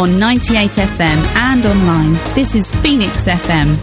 on 98 FM and online. This is Phoenix FM.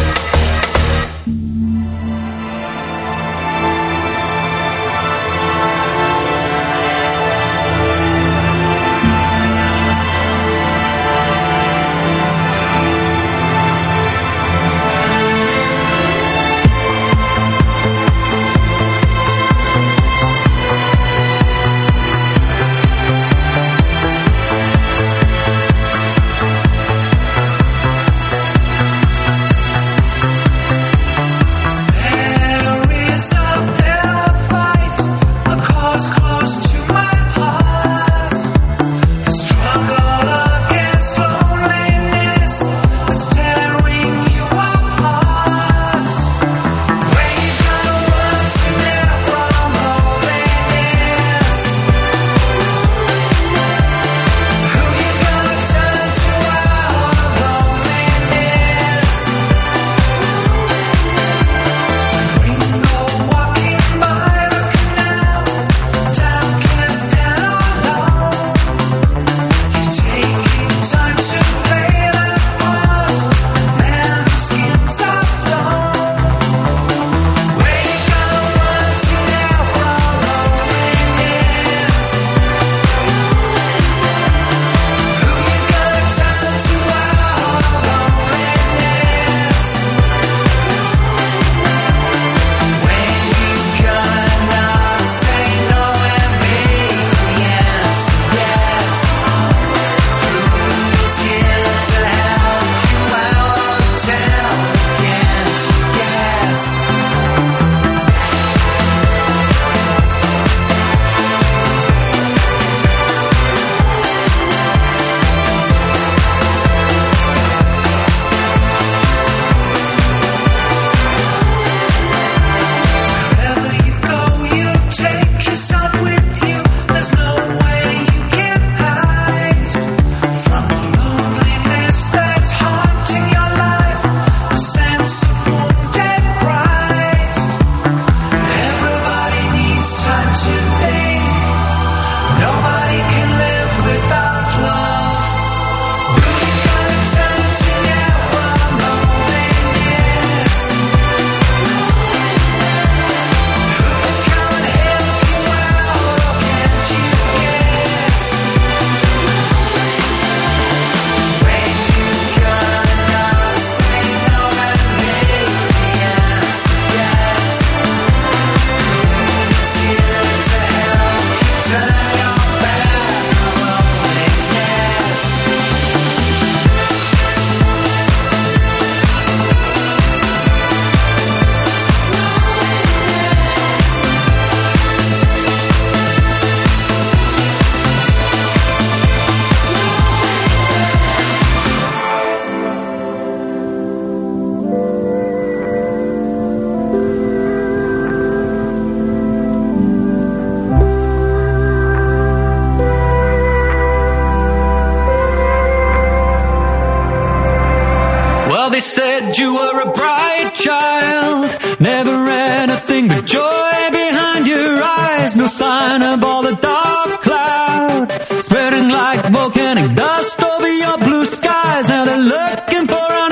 They said you were a bright child, never anything but joy behind your eyes. No sign of all the dark clouds spreading like volcanic dust over your blue skies. Now they're looking for an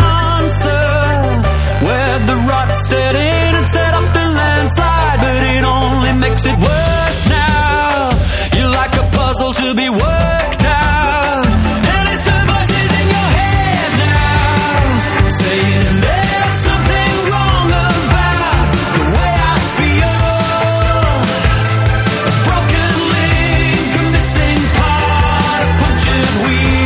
answer where the rot set in and set up the landslide, but it only makes it worse now. You're like a puzzle to be worked out. Broken link, a missing part, a punctured wheel.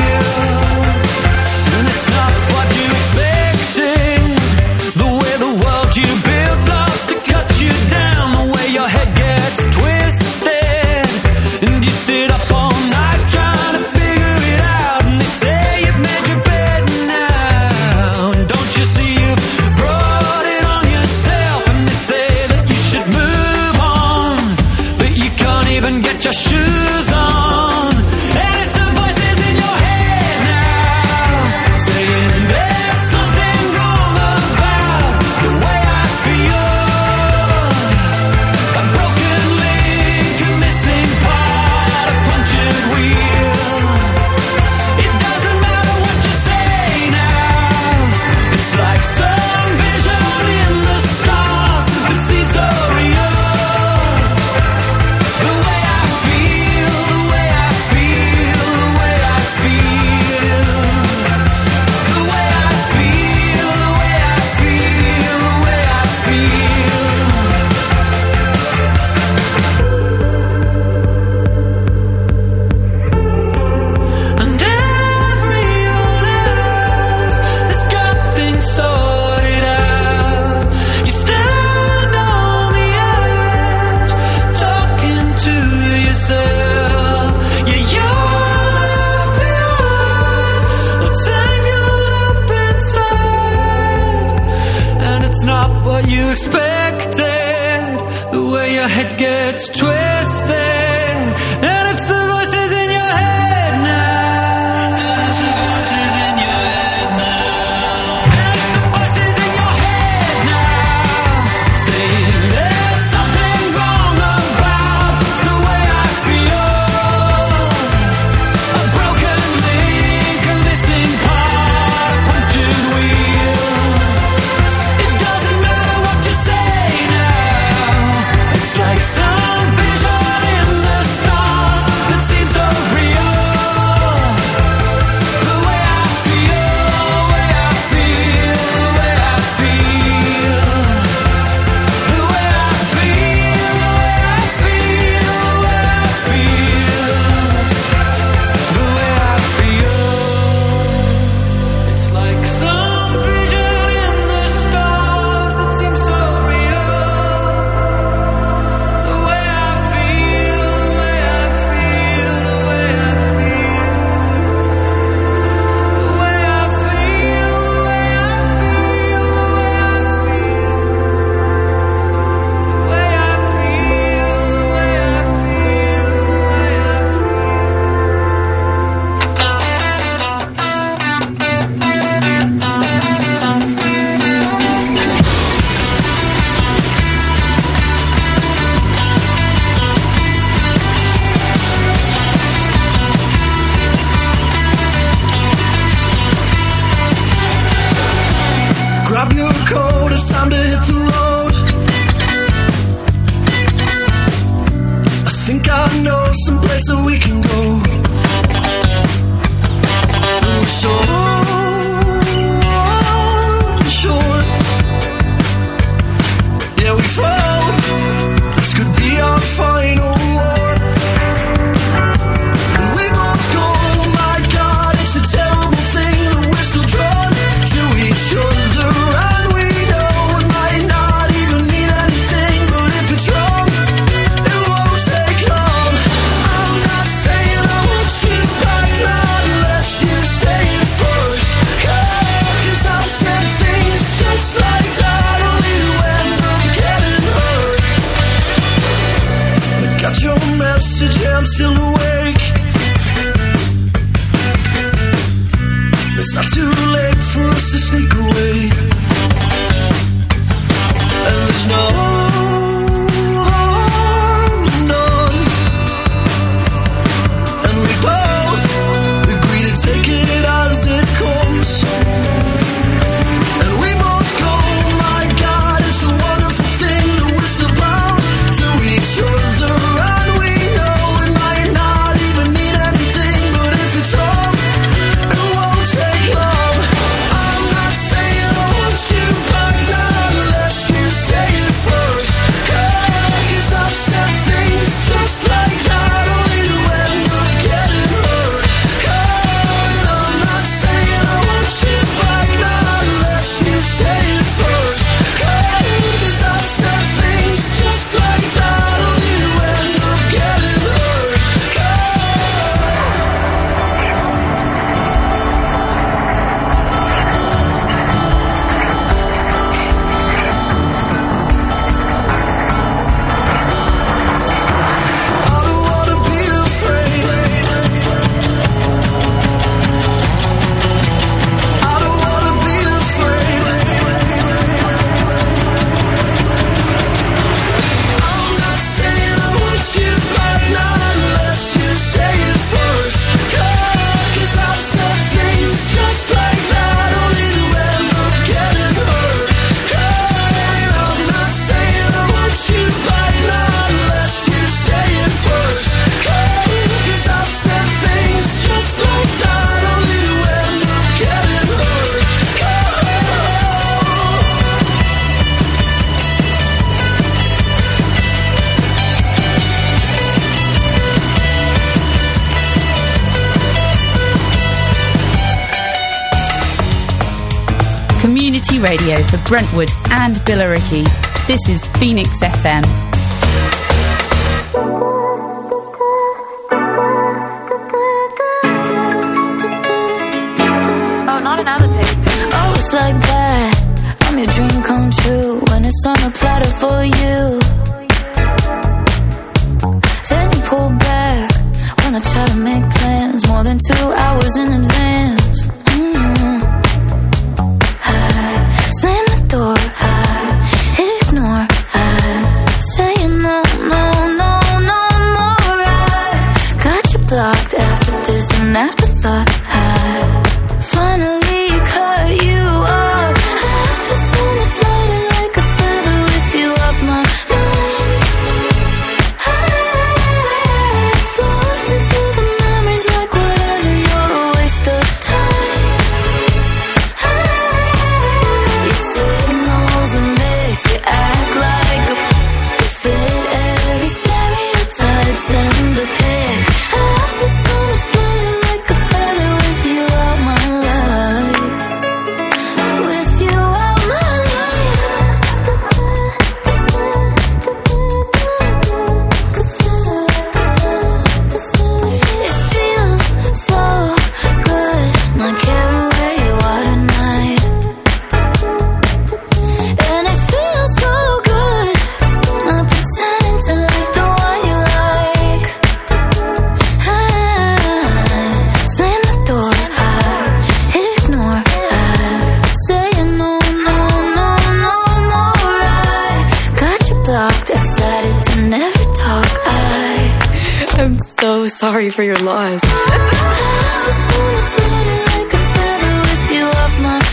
gets twisted, and it's the voices in your head now. It's the voices in your head now. And it's the voices in your head now, saying there's something wrong about the way I feel. A broken link, a missing part, a punctured wheel. It doesn't matter what you say now. It's like some vision in the stars that seems so real. The way I feel, the way I feel, the way I feel. The way I feel, the way I feel, the way I feel. The way I feel. It's like some vision in the stars that seems so real. The way I feel, the way I feel, the way I feel. The way I feel, the way I feel, the way I feel. The way I feel, the way I feel, Grab your coat, it's time to hit the road. I think I know some place that we can go. Though it's so short. Yeah, we fall. This could be our final war. And we both go, oh my God, it's a terrible thing that we're still drawn to each other. And we know it might not even mean anything, but if it's wrong, it won't take long. I'm not saying I want you back now unless you say it first. 'Cause I've said things just like that, only to end up getting hurt. I got your message, yeah, I'm still awake. It's not too late for us to sneak away. And there's no harm done. And we both agree to take it as it comes. And we both go, oh my God, it's a wonderful thing that we're still bound to each other. And we know it might not even mean anything, but if it's wrong, it won't take long. I'm not saying I want you back now unless you say it first. 'Cause I've said things just like that, only to end up getting hurt. 'Cause I'm not saying I want you back now unless you say it first. 'Cause I've said things just like that, only to end up getting hurt. I don't wanna be afraid. I don't wanna be afraid. I'm not saying I want you back now unless you say it first. 'Cause I've said things just like that, only to end up getting hurt. I'm not saying I want you back now unless you say it first. 'Cause I've said things just like that, only to end up getting hurt. Community radio for Brentwood and Billericay. This is Phoenix FM. Oh, not another tape. Oh, it's like that. I'm your dream come true when it's on a platter for you. send a pic. I feel so much lighter like a feather with you out my life. With you out my life. It feels so good not caring where you are tonight. And it feels so good not pretending to like the one you like. I slam the door, I ignore, I say no, no, no, no more. I got you blocked, excited to never talk. I'm so sorry for your loss. I feel so much lighter like a feather with you off my mind.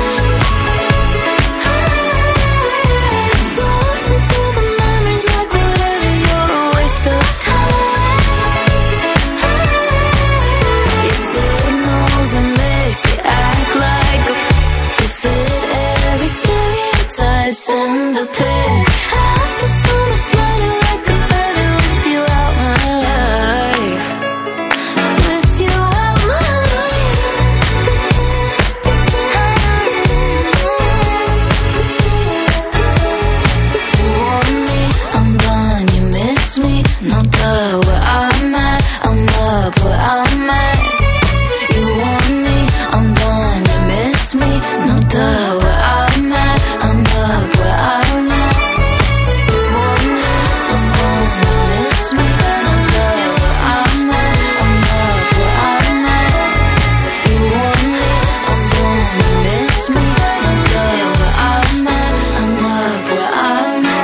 Floating through the memories like whatever, you're a waste of time. Your signals are mixed, you act like a you fit every stereotype, send a pic. I feel so much lighter like a feather with you out my life. With you out my life. You want me, I'm gone, you miss me. No duh, where I'm at, I'm up where I'm at. You want me, I'm gone, you miss me. No duh, where I'm at, I'm up where I'm at. You want me, I'm gone, you miss me. No duh, where I'm at, I'm up where I'm at. You want me, I'm gone, you miss me. No duh, where I'm at, I'm up where I'm at.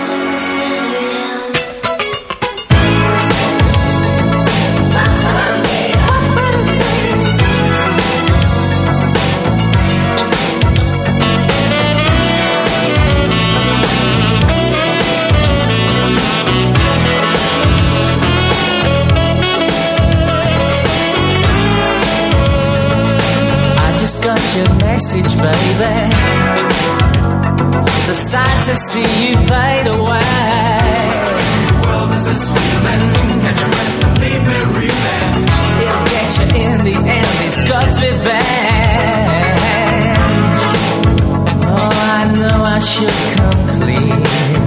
I just got your message, baby. It's a sight to see you fade away. Well, there's this feeling, get your breath and leave me reeling. It'll get you in the end, it's God's revenge. Oh, I know I should come clean,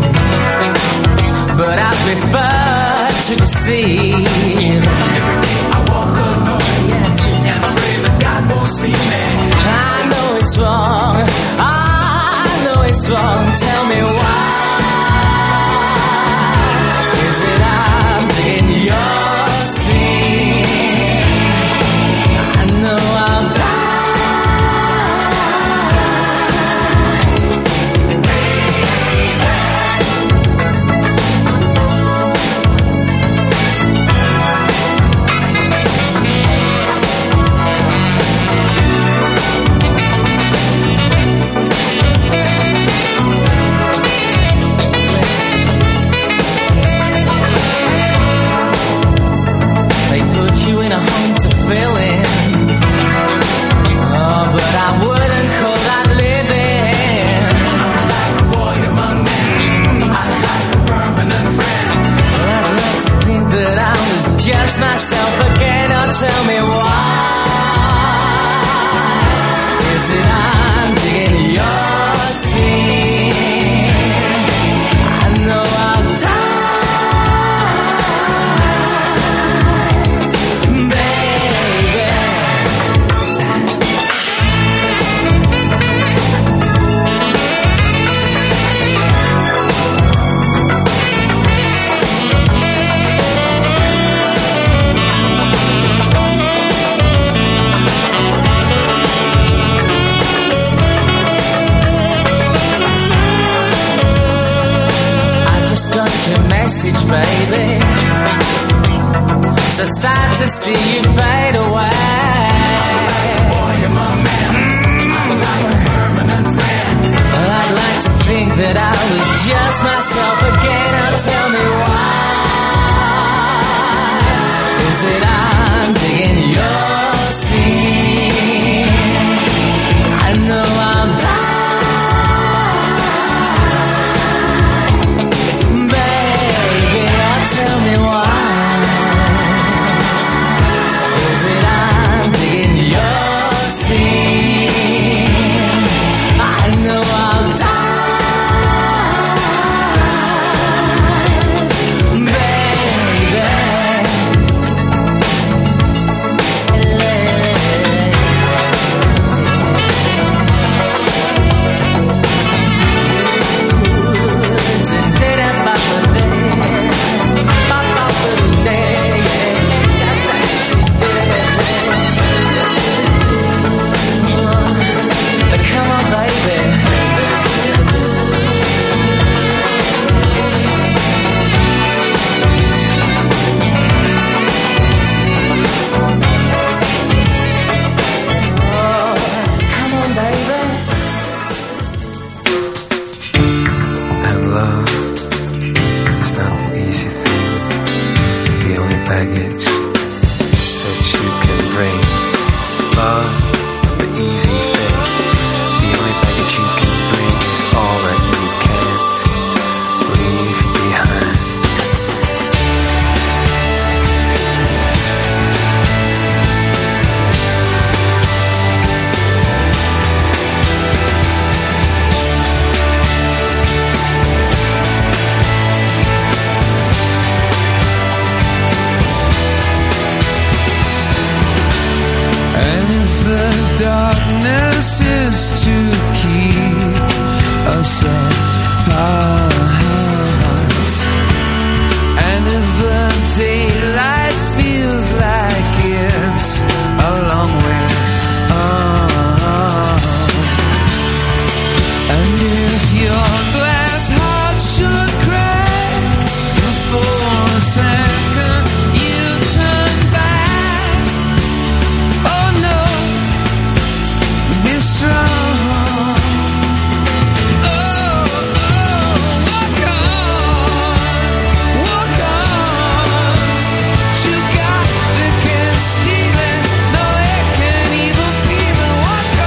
but I prefer to deceive. Every day I walk alone, and pray that God won't see me. I know it's wrong, I know it's wrong, tell me why. Is it I'm digging your sin? I know I'm They put you in a home to fill in. Oh, but I wouldn't call that living. I'm like a boy among men. I'm like a permanent friend. Well, I'd like to think that I was just myself again. Oh, tell me why. Is it I'm digging your sin? I know I'll die. Message, baby. So sad to see you fade away. Boy, I'm a man. I'm like a permanent friend. Well, I'd like to think that I was just myself again. Now tell me why. Is it I'm digging your sin? I know I'm dying. Tell me why. baggage that you can bring. Love, the easy thing. The only baggage you can bring is all that you can't leave behind. The darkness is to keep us apart, and if the daylight feels like it's a long way on, and if your glass heart should crack for a second, you turn back. Oh no, be strong. Oh, walk on. You got the can't steal it, no they can't even feel it. Walk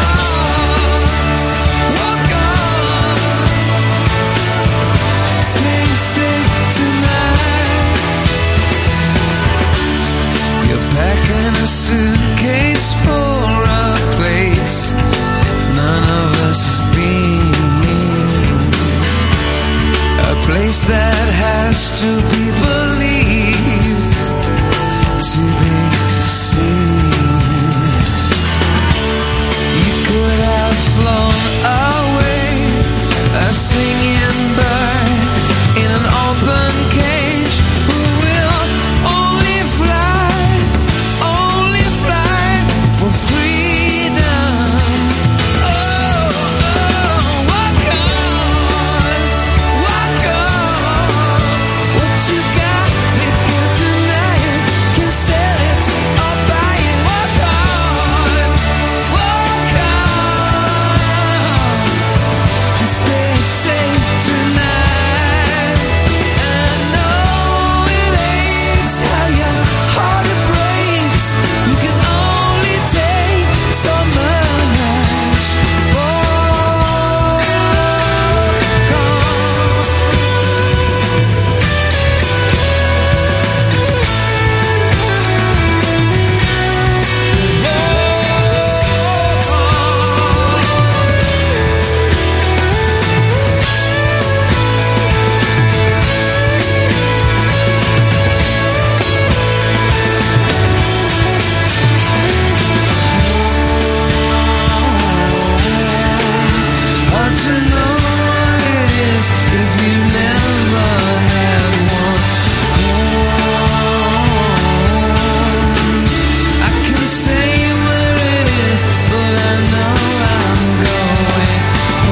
on. Stay safe tonight. You're packing a suitcase for a place none of us has been, a place that has to be believed to be seen. You could have flown away, a singing bird in an open cage who will only fly for freedom. Walk on. What you got, live good tonight. Can sell it or buy it. Walk on. Stay safe tonight. And know it aches how your heart it breaks. You can only take so much. Hard to know what it is if you never had one. I can say where it is, but I know I'm going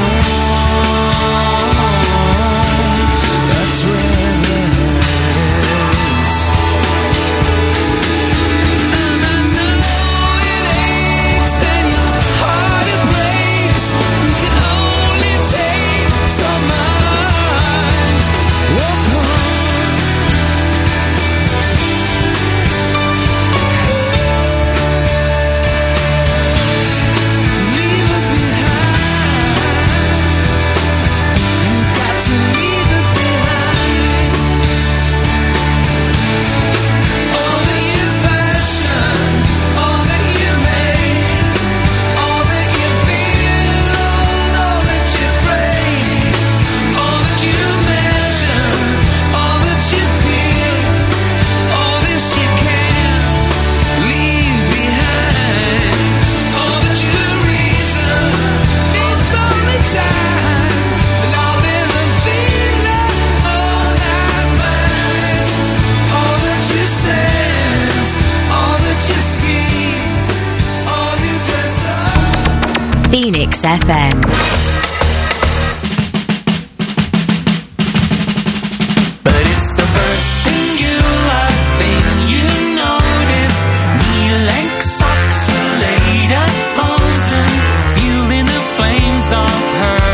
home. That's where the hurt is. And I know it aches and your heart it breaks. You can only take so much. Walk on. Leave it behind. You got to leave it behind. All that you fashion, all that you make, all that you build, all that you break, all that you measure, all that you feel, all this you can leave behind. All that you reason needs only time, and all is a feeling all night mine. All that you sense, all that you speak, all you dress up. Phoenix FM. But it's the first thing you like, thing you notice. Knee-length socks are laid at Bosun, fueling the flames of her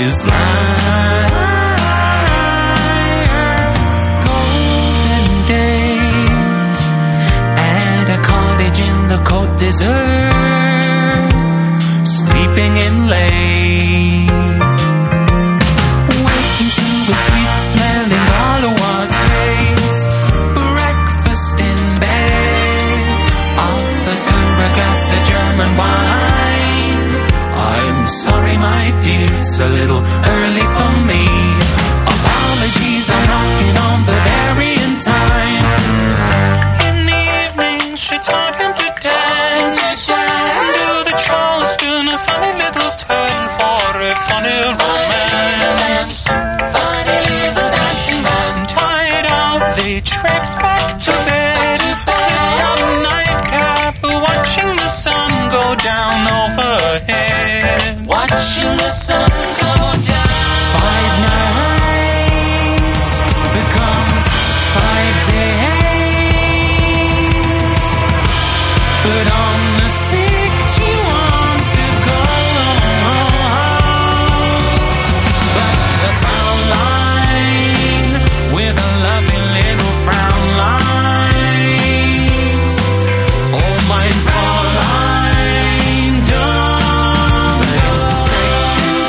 desire. Golden day. desert, sleeping in late, waking to a sweet-smelling Gauloise haze, breakfast in bed, offers her a glass of German wine. I'm sorry, my dear, it's a little early for me. Apologies, I'm knocking on Bavarian time. In the evening, she taught him to dance. Do the Charleston, a funny little turn for a funny romance. Funny little dancing man. Tied out, they traipse back to bed. Put on a nightcap, watching the sun go down overhead. Watching the sun go down. 5 nights becomes 5 days, but on the 6th she wants to go. But the frown line with a lovely little frown lines. Oh, mein Fräulein, don't. It's the second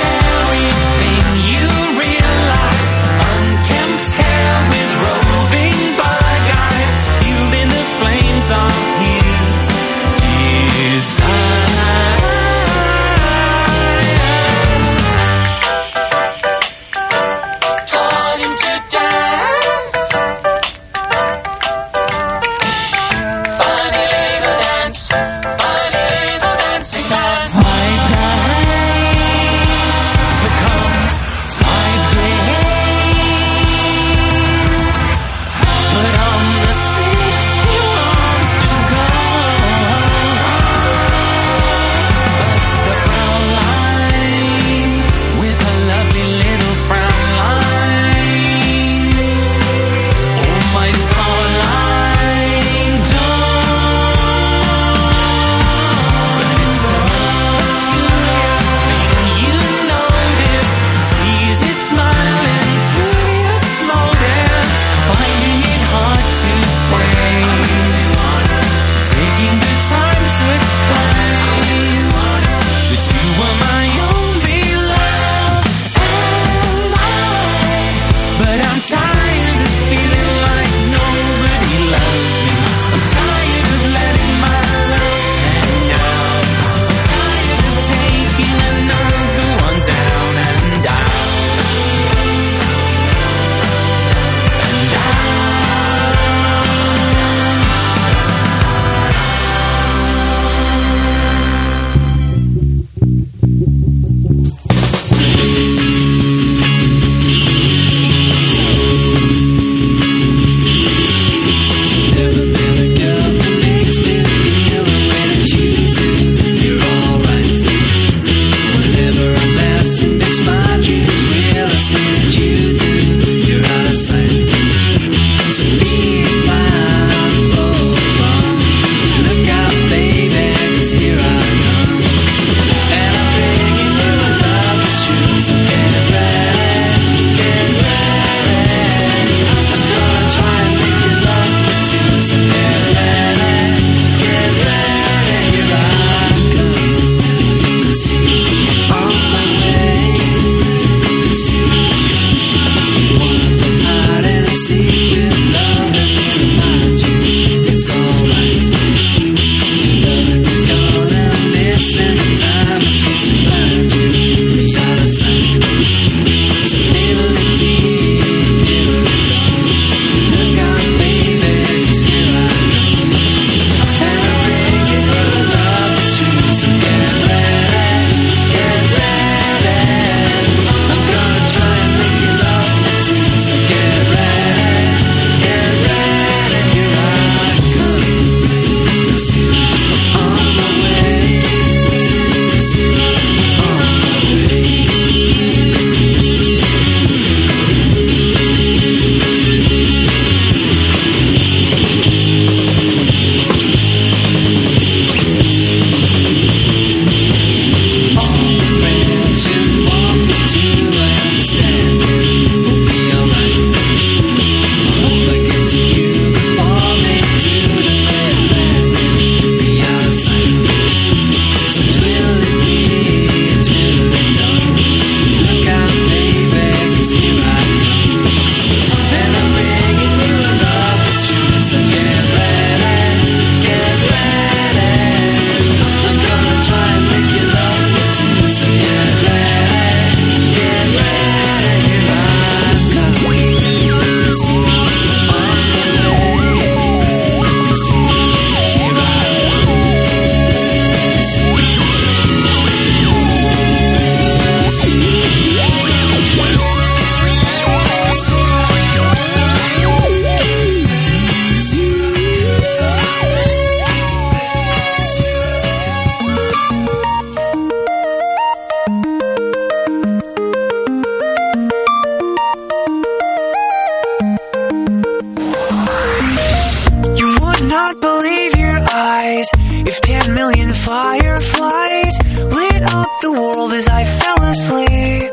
not believe your eyes if 10 million fireflies lit up the world as I fell asleep.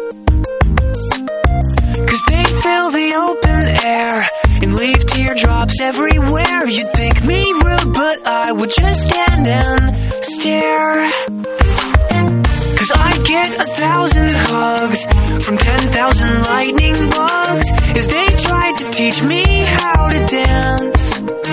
'Cause they fill the open air and leave teardrops everywhere. You'd think me rude, but I would just stand and stare. 'Cause I get 1,000 hugs from 10,000 lightning bugs as they tried to teach me how to dance.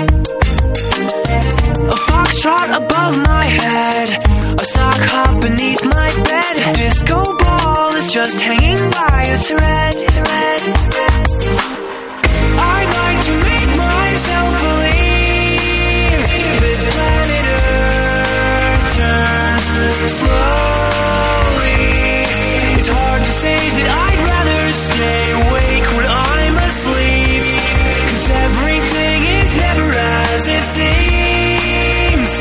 A foxtrot above my head, a sock hop beneath my bed. A disco ball is just hanging by a thread. I'd like to make myself believe that planet Earth turns slowly. It's hard to say that I'd rather stay awake when I'm asleep, 'cause everything is never as it seems.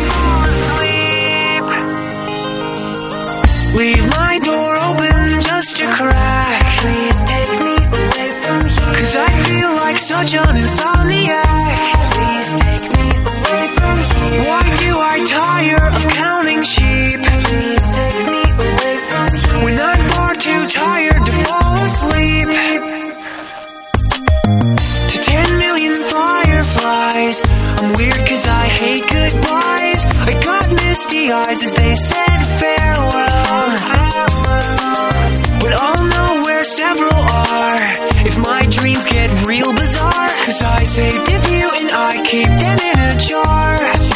Leave my door open just a crack. Please take me away from here, 'cause I feel like such an insomniac. Please take me away from here. Why do I tire of counting sheep? Please take me away from here, when I'm far too tired to fall asleep. To 10 million fireflies, I'm weird 'cause I hate goodbyes. I got misty eyes as they said farewell, but I'll know where several are if my dreams get real bizarre. 'Cause I saved a few and I keep them in a jar.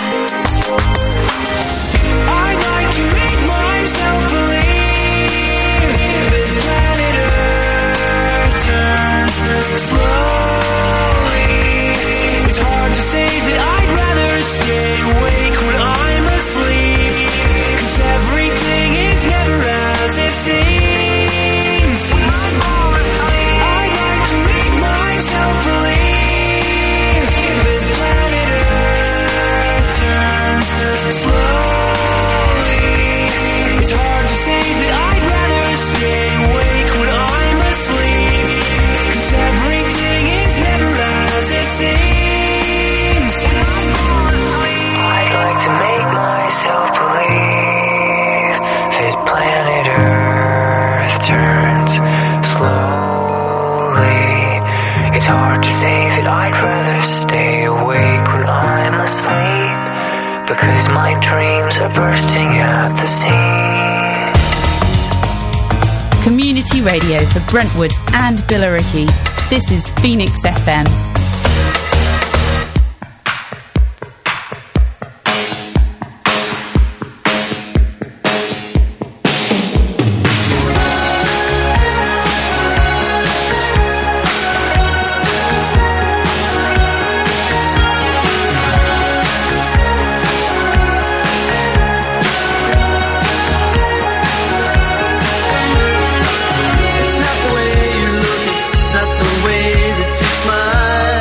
I'd like to make myself believe that planet Earth turns slowly. It's hard to say that I'd rather stay awake when I'm asleep, 'cause everything is never as it seems. I'd like to make myself believe that planet Earth turns slowly. It's hard to say that I'd rather stay awake when I'm asleep, 'cause everything is never as it seems. I'd like to make myself believe that planet Earth turns slowly. It's hard to say that I'd rather stay awake when I'm asleep, because my dreams are bursting at the seams. Community radio for Brentwood and Billericay. This is Phoenix FM. It's not the way you look, it's not the way that you smile.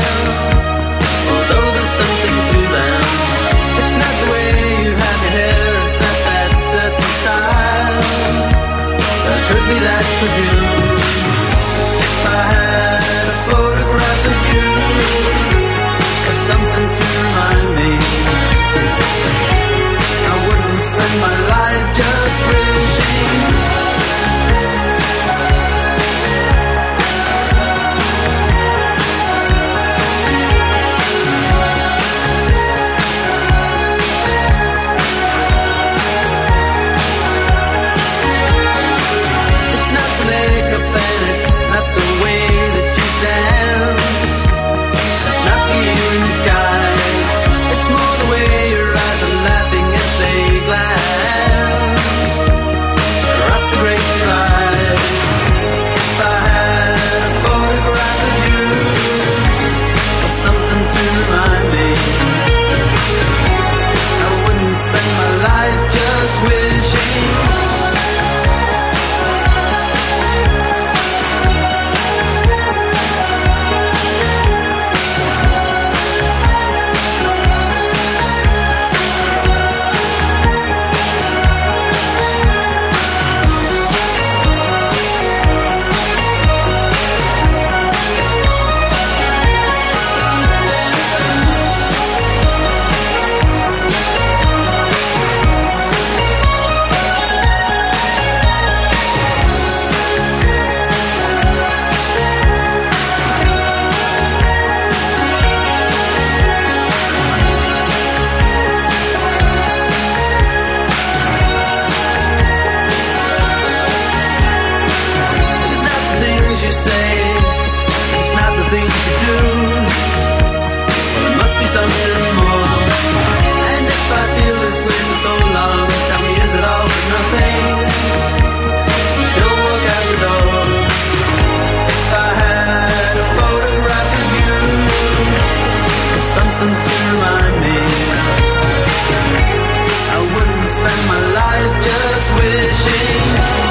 nothing to remind me. I wouldn't spend my life just wishing.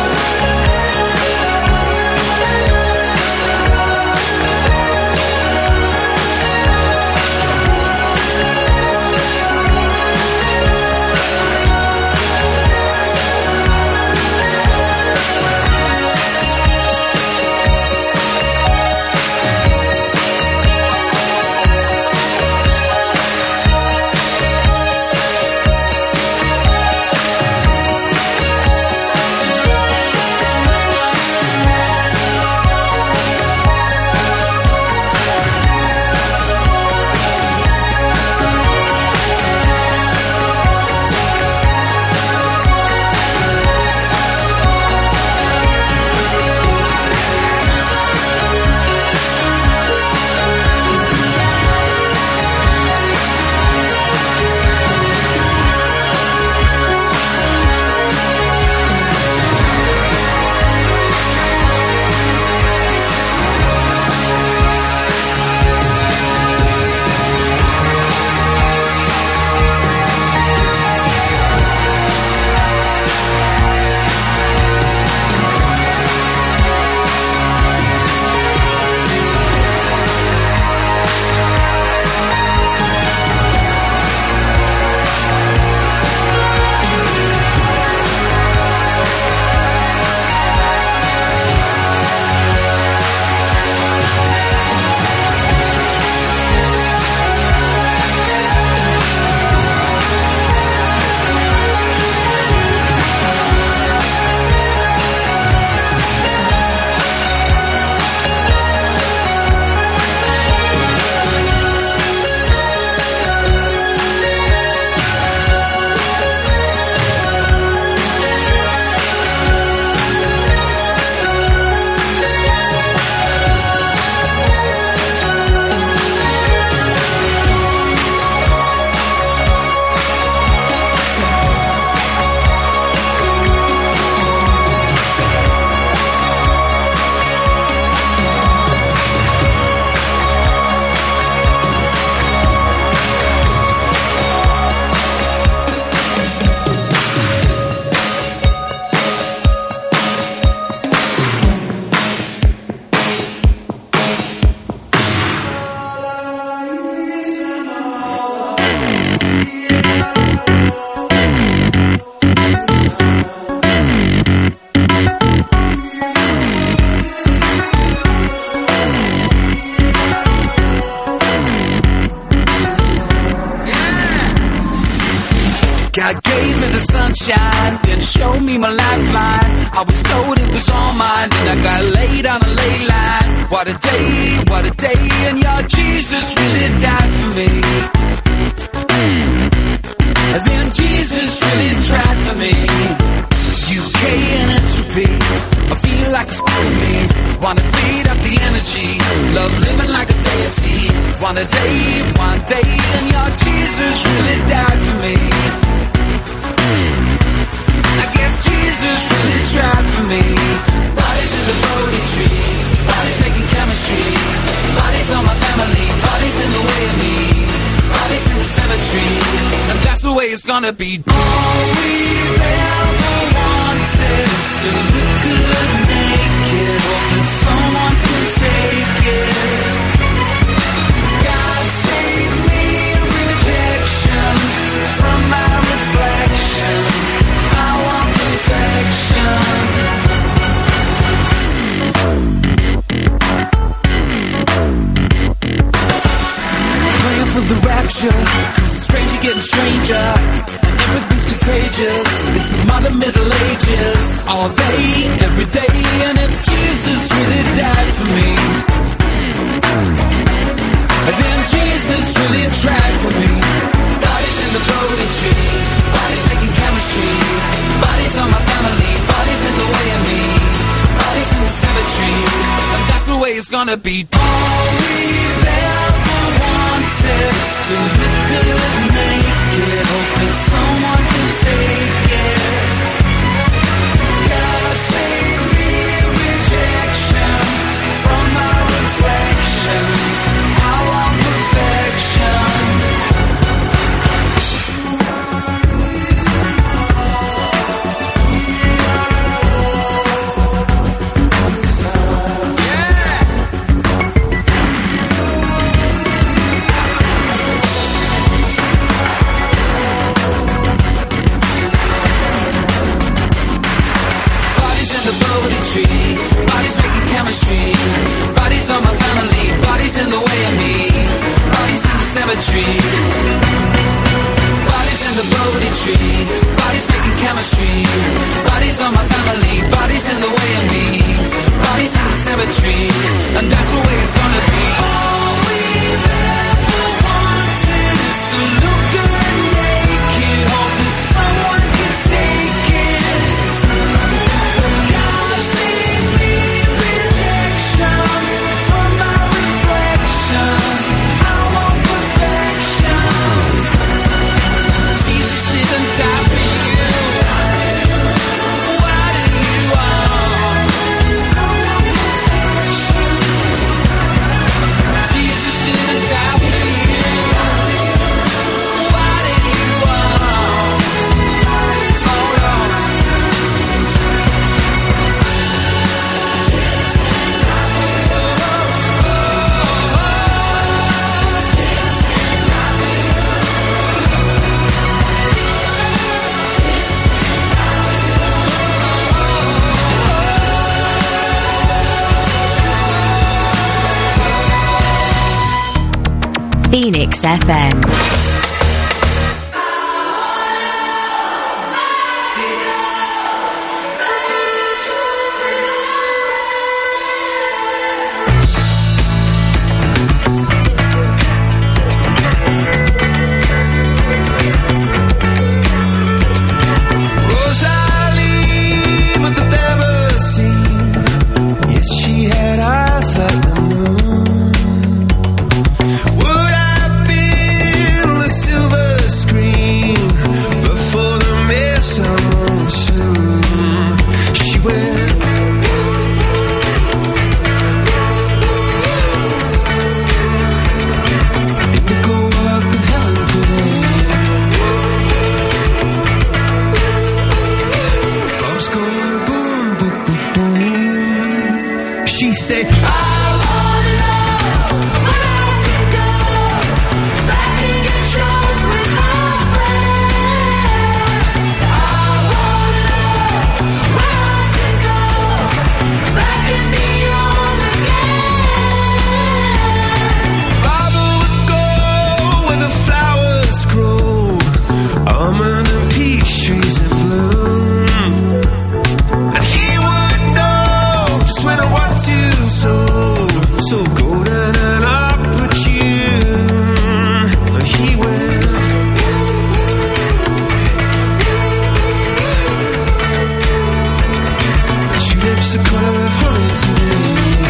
God gave me the sunshine, then showed me my lifeline. I was told it was all mine, then I got laid on a ley line. What a day, and your Jesus really died for me. And then Jesus really tried for me. UK and entropy, I feel like it's for me. Wanna feed up the energy, love living like a deity. One day, and your Jesus really died for me. I guess Jesus really tried for me. Bodies in the Bodhi tree, bodies making chemistry. Bodies on my family, bodies in the way of me. Bodies in the cemetery, and that's the way it's gonna be. All we've ever wanted is to look good naked. Hope that someone can take it. God save me rejection from my reflection. I want perfection. Praying for the rapture, 'cause it's strange getting stranger, and everything's contagious. It's the modern Middle Ages, all day, every day. And if Jesus really died for me, and then Jesus really tried for me. Bodies in the Bodhi tree, bodies making chemistry. Bodies on my family, bodies in the way of me. Bodies in the cemetery, and that's the way it's gonna be. All we've ever wanted is to look good naked. Hope that someone can take it. God save me rejection from my reflection. I want perfection. the way of me. Bodies in the cemetery. Bodies in the Bodhi tree. Bodies making chemistry. Bodies on my family. Bodies in the way of me. Bodies in the cemetery. And that's the way it's gonna be. All we've ever wanted is to look good naked. Hope that someone can take it. God save me rejection from my reflection. I want perfection. Jesus didn't die for you. Why did you Jesus didn't die for you. Why did you hold on? Phoenix FM. Rosalie, but the never seen. Yes, she had eyes like the moon. Would I be on the silver screen before the midsummer monsoon? She went. It would go up in heaven today. Bombs going boom, boom, boom, boom. She said, I wanna know when I can go back and get drunk with my friends. I wanna know when I can go back and be young again. Baba would go where the flowers grow, almond and peach trees in bloom. And he would know just when I want to sow, so golden and opportune. He will. Tulips the color of honey today.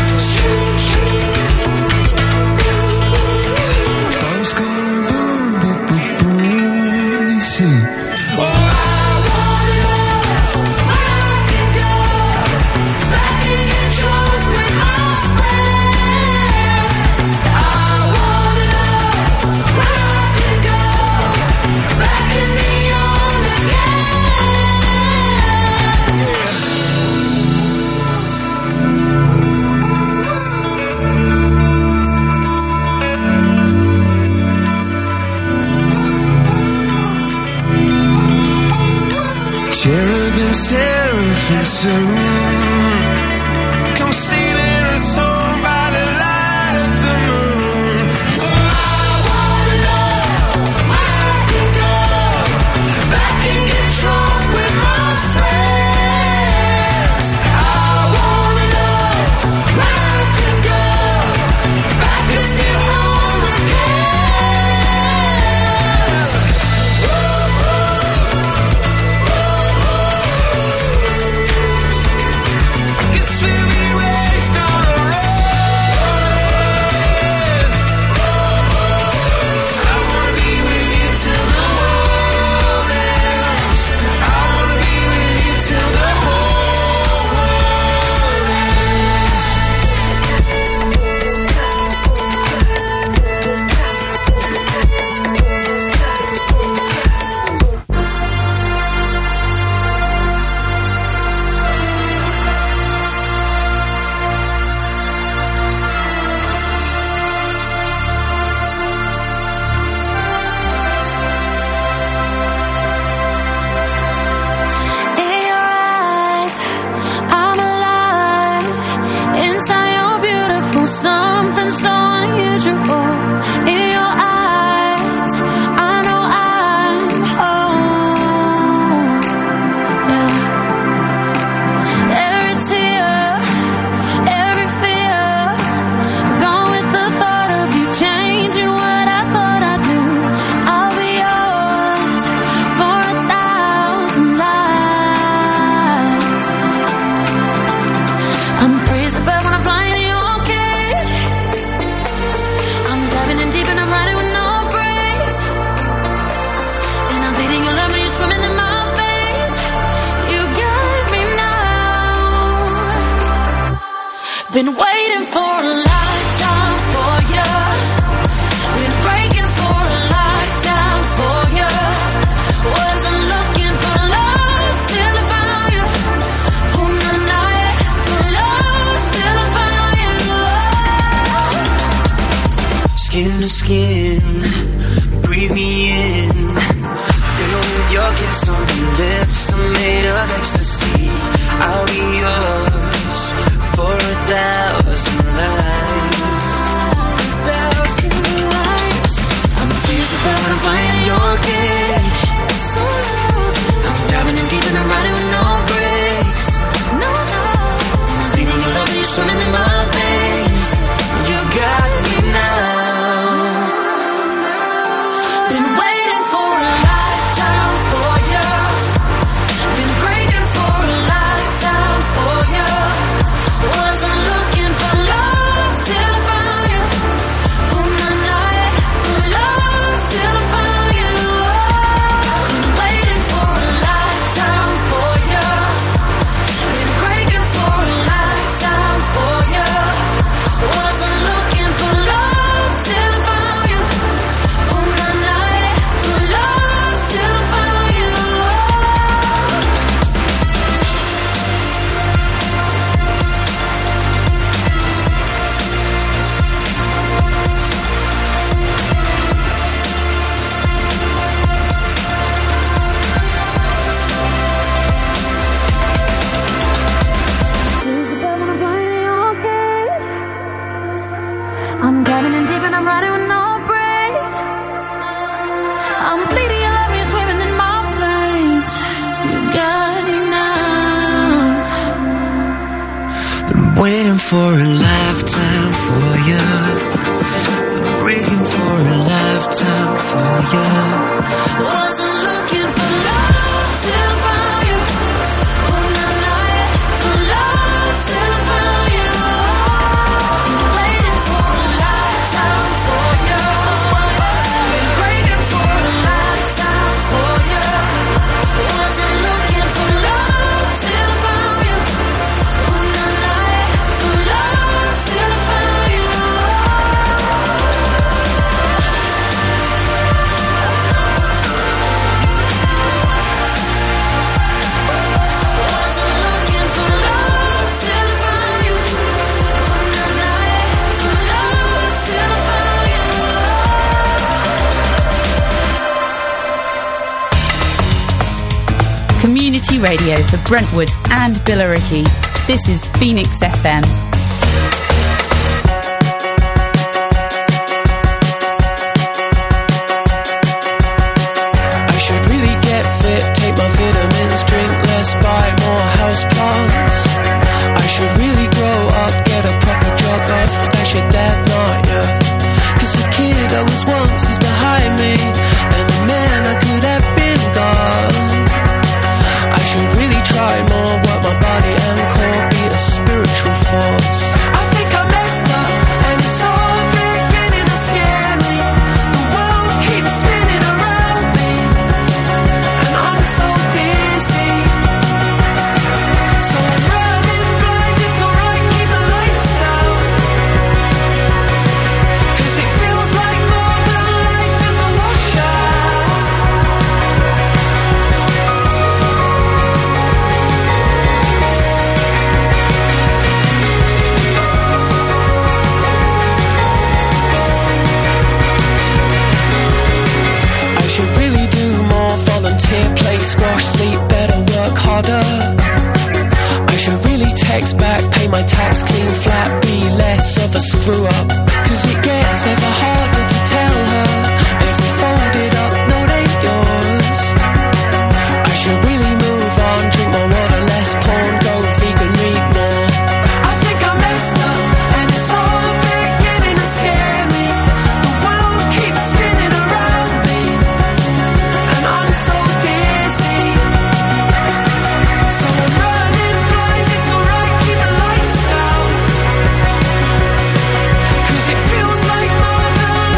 Bombs going boom, boom, boom, boom. He said, oh, I wanna know when I can go back and get drunk with my friends. I wanna know when I can go back and be young again. Cherubim, seraphim soon come singing a song by the light of the moon. Oh, I wanna know when I can go back and get drunk with my friends. I wanna know when I can go back and feel home again. I guess we'll be wasted Been waiting for a lifetime for you. Been breaking for a lifetime for you. Wasn't looking for love till I found you. Oh, my night for love till I found you. Skin to skin, breathe me in. Fill with your kiss on your lips, I'm made of ecstasy. I'll be yours for 1,000 lives. 1,000 lives. I'm tears about I'm flying your cage. I'm diving in deep and I'm riding with no brakes. No, no. Feeling your love and you're swimming in my veins. You got me now. Been waiting for a lifetime for you. Been breaking for a lifetime for you. Wasn't looking for love till I found you. Oh, my night for love till I found you. Been waiting for a lifetime for you. Been breaking for a lifetime for you. Wasn't looking for love till I found you. Oh, my night for love till I found you. I'm diving in deep and I'm riding with no brakes. I'm bleeding, you love me, swimming in my veins. You got me now. Been waiting for a lifetime for you. Been breaking for a lifetime for you. Wasn't looking for love till I found you. Oh, my night for love till I found you. Waiting for a lifetime for you. Been breaking for a lifetime for you. Wasn't looking for love till I found you. Oh, my night for love till I found you. Wasn't looking for love till I found you. Oh, my night for love till I found you. Community radio for Brentwood and Billericay. This is Phoenix FM. I should really get fit, take my vitamins, drink less, buy more house plants. I should really grow up, get a proper job, off dash your dad, not you. 'Cause the kid I was once is behind me, and the man I could have been gone. I should really try more, work my body and core, be a spiritual force. I think I messed up, and it's all beginning to scare me. The world keeps spinning around me, and I'm so dizzy. So I'm running blind, it's alright, keep the lights down. 'Cause it feels like more than life is a washout. I should really do more, volunteer, play squash, sleep better, work harder. I should really text back, pay my tax, clean flat, be less of a screw up. 'Cause it gets ever harder to tell her every folded up note ain't yours. I should really move on, drink more water, less porn, go vegan, read more. I think I messed up, and it's all beginning to scare me. The world keeps spinning around me, and I'm so dizzy. So I'm running blind, it's alright, keep the lights down. 'Cause it feels like more than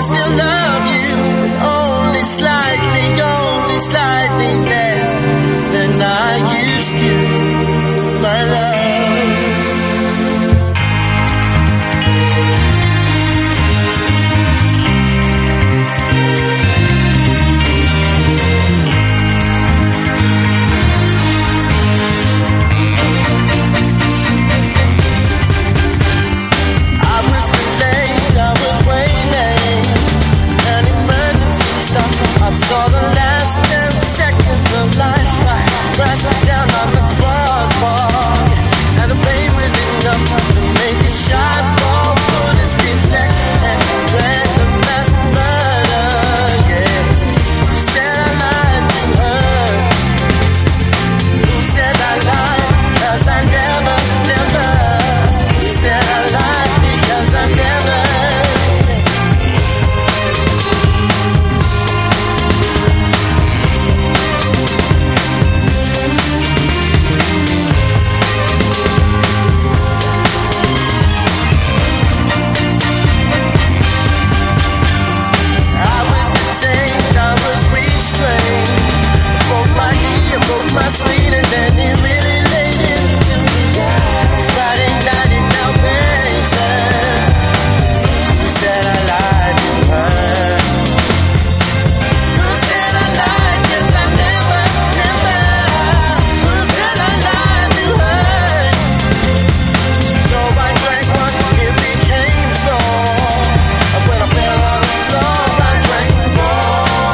still love you, only slightly less than I used to, my love. I saw the last 10 seconds of life crash down on the crossbar, and the pain was enough to make a shot ball bullets reflect and drag the mass murder. Yeah, who said I lied to her? Who said I lied? 'Cause I never. Who said I lied? Because I never. My spleen, and then it really laid into me. Friday night in El Paso. Who said I lied to her? Who said I lied? 'Cause I never. Who said I lied to her? So I drank one, it became four. When I fell on the floor, I drank more.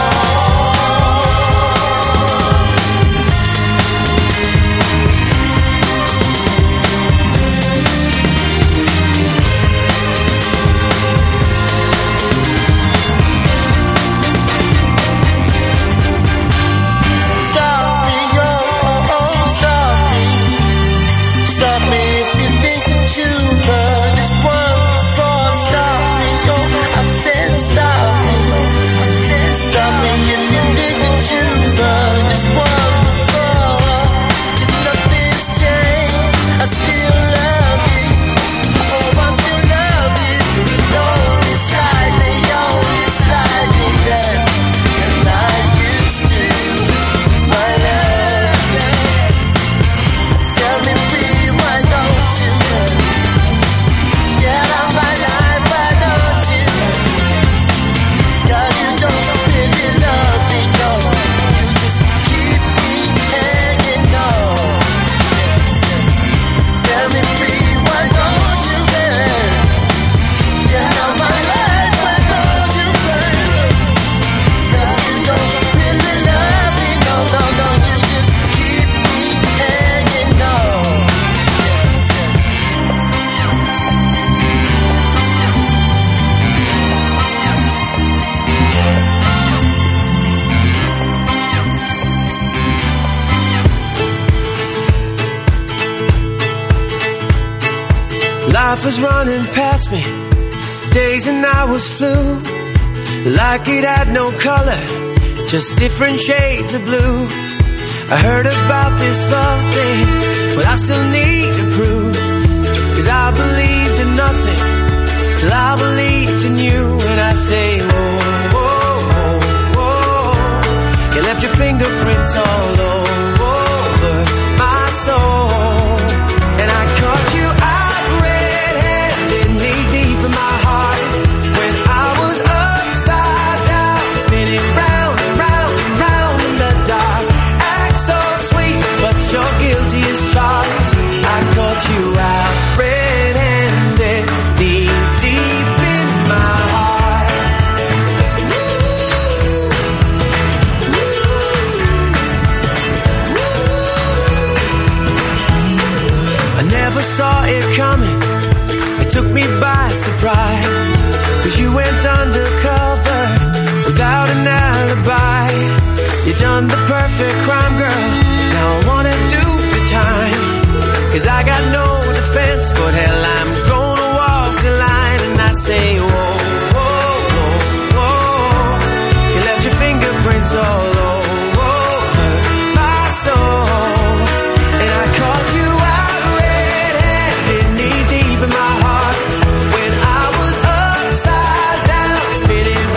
Life was running past me, days and hours flew, like it had no color, just different shades of blue. I heard about this love thing, but I still need to prove, 'cause I believed in nothing, till I believed in you. And I say, whoa, whoa, whoa, whoa. You left your fingerprints all over my soul, and I caught you out red-handed, knee deep in my heart, when I was upside down, spinning round and round and round in the dark. Act so sweet, but you're guilty as charged. I caught you out red-handed, knee deep in my heart. I never saw it coming, it took me by surprise, 'cause you went undercover without an alibi. You done the perfect crime, girl, now I wanna do the time, 'cause I got no defense, but hell, I'm gonna walk the line. And I say, whoa, whoa, whoa, whoa. You left your fingerprints all over my soul, and I caught you out red-handed, knee deep in my heart, when I was upside down, spinning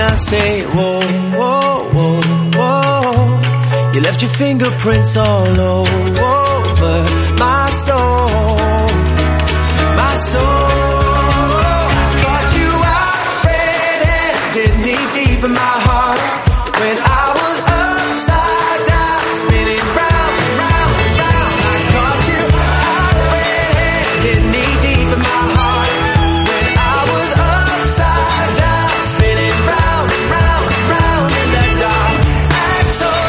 I say, whoa, whoa, whoa, whoa. You left your fingerprints all over my soul.